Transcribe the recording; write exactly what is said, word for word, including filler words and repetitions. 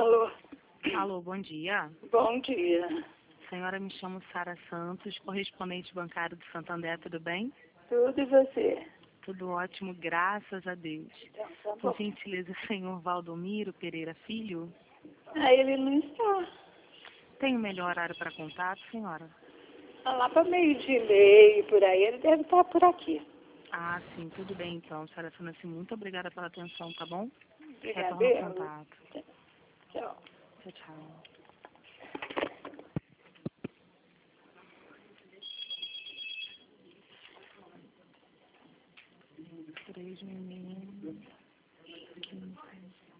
Alô? Alô, bom dia. Bom dia. Senhora, me chamo Sara Santos, correspondente bancário do Santander, tudo bem? Tudo e você? Tudo ótimo, graças a Deus. Então, tá Por bom. gentileza, senhor Valdomiro Pereira Filho? Ah, ele não está. Tem o melhor horário para contato, senhora? Tá lá para meio de meio, por aí, ele deve estar por aqui. Ah, sim, tudo bem então. Senhora Fancy, muito obrigada pela atenção, tá bom? Obrigada. Retorno ao contato. Tchau. Tchau, tchau. Três meninos.